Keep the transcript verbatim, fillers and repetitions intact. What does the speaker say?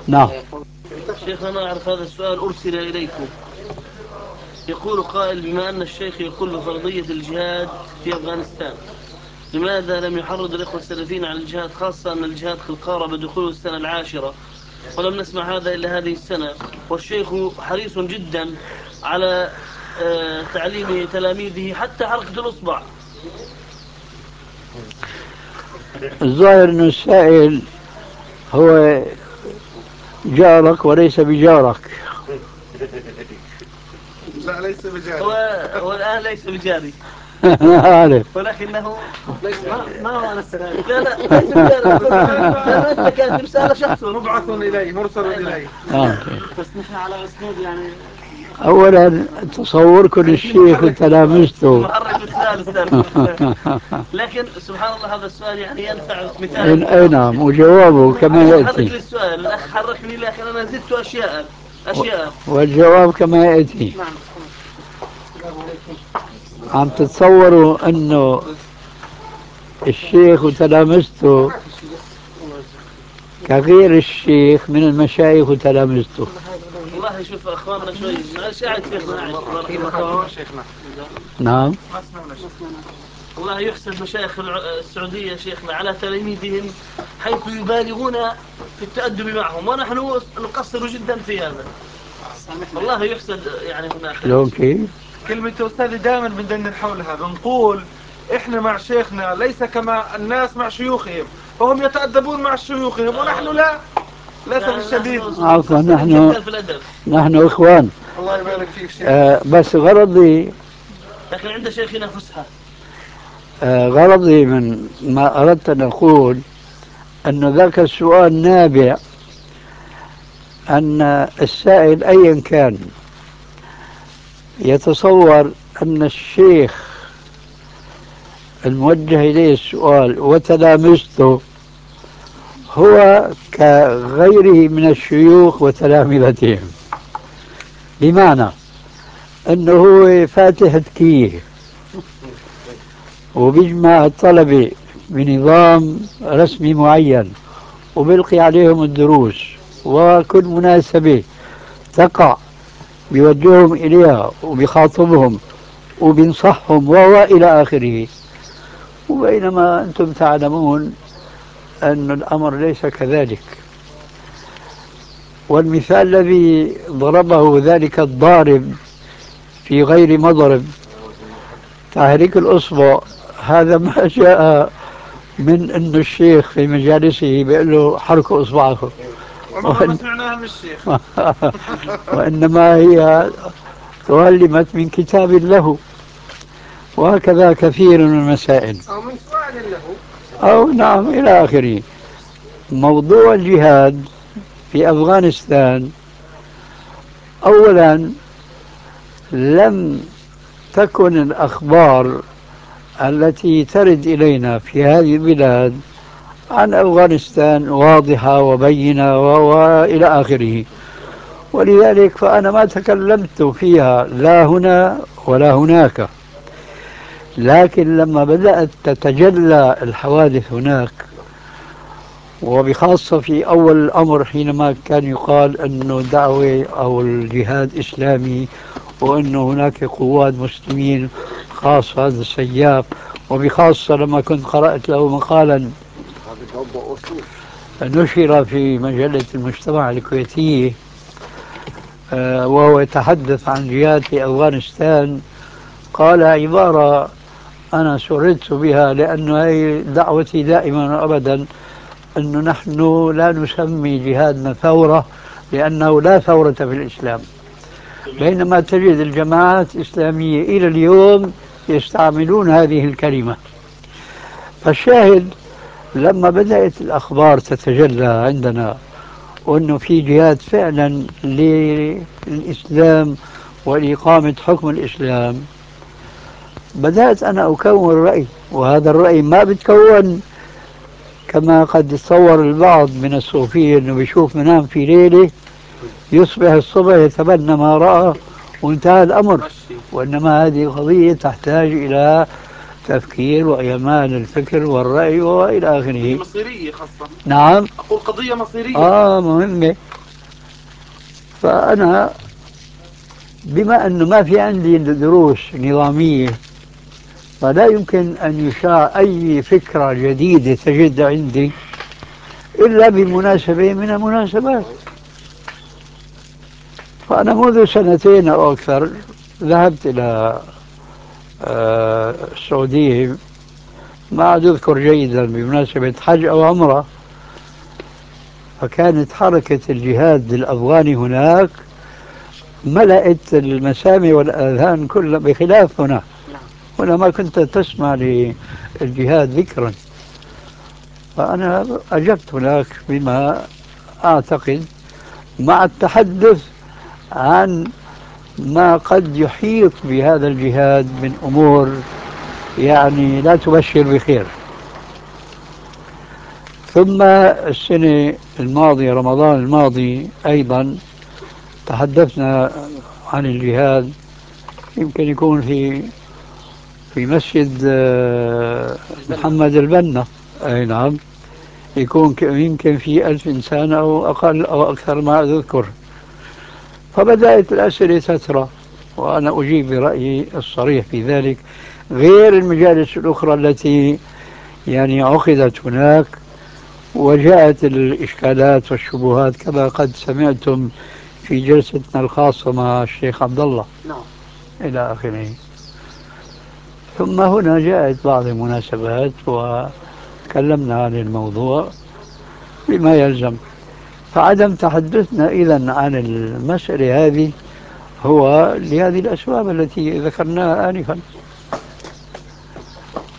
نعم. شيخ أنا أعرف هذا السؤال أرسل إليكم. يقول قائل: بما أن الشيخ يقول بفرضية الجهاد في أفغانستان، لماذا لم يحرض الإخوة السلفيين على الجهاد، خاصة أن الجهاد قد قارب دخوله السنة العاشرة ولم نسمع هذا إلا هذه السنة، والشيخ حريص جدا على آه، تعليم تلاميذه حتى حركة الإصبع. الظاهر أن السائل هو جارك وليس بجارك. لا ليس بجاري. هو, هو الآن ليس بجاري. أنا عارف. ولكنه ليس ما, ما هو أنا السائل. لا لا ليس بجاري. لأنه أنت كانت رسالة شخص مبعث إليه مرسل إليه. آه. بس نحن على أسلوب يعني أولا تصوركم للشيخ وتلامذته. المحرك الثالث. لكن سبحان الله هذا السؤال يعني ينفع مثال. أي نعم، وجوابه كما يتحرك يأتي. للسؤال. الأخ حركني لكن أنا زدت أشياء أشياء والجواب كما يأتي. نعم. عم تتصوروا أنه الشيخ وتلامذته كغير الشيخ من المشايخ وتلامذته. والله شوف أخواننا شوي معلش قاعد شيخنا قاعد شيخنا. نعم. ما سمعنا شيخنا. والله يحسب مشايخ السعودية شيخنا على تلاميذهم حيث يبالغون في التأدب معهم، ونحن نقصر جدا في هذا. والله يحسد يعني هناك. شلون كيف؟ كلمة أستاذي دائما بندندن حولها، بنقول إحنا مع شيخنا ليس كما الناس مع شيوخهم، فهم يتأدبون مع شيوخهم ونحن لا، للأسف الشديد. عفوا، نحن نحن إخوان. الله يبارك فيك شيخ. آه بس غرضي لكن عند شيخنا فسحة. آه غرضي من ما أردت أن أقول أن ذاك السؤال نابع أن السائل أيا كان يتصور أن الشيخ الموجه إليه السؤال وتلامذته هو كغيره من الشيوخ وتلامذتهم، بمعنى أنه هو فاتح تكيه وبيجمع الطلبة بنظام رسمي معين وبيلقي عليهم الدروس، وكل مناسبة تقع بيوجههم إليها وبيخاطبهم وبينصحهم وإلى آخره. وبينما أنتم تعلمون أن الأمر ليس كذلك. والمثال الذي ضربه ذلك الضارب في غير مضرب، تحريك الأصبع، هذا ما جاء من أن الشيخ في مجالسه بيقول له حركوا إصبعكم، عمرنا ما سمعناها من الشيخ. وإنما هي تعلمت من كتاب له. وهكذا كثير من المسائل، أو من سؤال له. أو نعم إلى آخره. موضوع الجهاد في أفغانستان، أولا لم تكن الأخبار التي ترد إلينا في هذه البلاد عن أفغانستان واضحة وبينة وإلى آخره، ولذلك فأنا ما تكلمت فيها لا هنا ولا هناك. لكن لما بدأت تتجلى الحوادث هناك، وبخاصة في أول الأمر حينما كان يقال أنه دعوة أو الجهاد إسلامي وأن هناك قوات مسلمين خاصة هذا السياف، وبخاصة لما كنت قرأت له مقالا نشر في مجلة المجتمع الكويتية آه، وهو يتحدث عن جهاد في أفغانستان، قال عبارة أنا سررت بها، لأن هي دعوتي دائما وأبدا أنه نحن لا نسمي جهادنا ثورة، لأنه لا ثورة في الإسلام. بينما تجد الجماعات الإسلامية إلى اليوم يستعملون هذه الكلمة. فالشاهد لما بدأت الأخبار تتجلى عندنا وأنه في جهاد فعلا للإسلام ولإقامة حكم الإسلام، بدأت أنا أكون رأي. وهذا الرأي ما بتكون كما قد يتصور البعض من الصوفية أنه بيشوف منام في ليلة يصبح الصبح يتبنى ما رأى وانتهى الأمر، وإنما هذه قضية تحتاج إلى تفكير وإعمال الفكر والرأي وإلى آخره. مصيرية خاصة. نعم. أقول قضية مصيرية. آه مهمة. فأنا بما أنه ما في عندي دروس نظامية، فلا يمكن أن يشاع أي فكرة جديدة تجد عندي إلا بمناسبة من المناسبات. فأنا منذ سنتين أو أكثر ذهبت إلى آه، السعودية، ما عاد أذكر جيدا، بمناسبة حج أو عمرة. فكانت حركة الجهاد الأفغاني هناك ملأت المسامع والآذان كلها، بخلاف هنا. هنا ما كنت تسمع للجهاد ذكرا. فأنا أجبت هناك بما أعتقد، مع التحدث عن ما قد يحيط بهذا الجهاد من أمور يعني لا تبشر بخير. ثم السنة الماضية، رمضان الماضي أيضا، تحدثنا عن الجهاد، يمكن يكون في في مسجد آه، محمد البنا. أي نعم، يكون يمكن في ألف إنسان أو أقل أو أكثر، ما أذكر. فبدأت الأسئلة تترى، وأنا أجيب برأيي الصريح في ذلك، غير المجالس الأخرى التي يعني عقدت هناك، وجاءت الإشكالات والشبهات كما قد سمعتم في جلستنا الخاصة مع الشيخ عبد الله. نعم. إلى آخره. ثم هنا جاءت بعض المناسبات وتكلمنا عن الموضوع بما يلزم. فعدم تحدثنا إذن عن المسألة هذه هو لهذه الأسباب التي ذكرناها آنفا.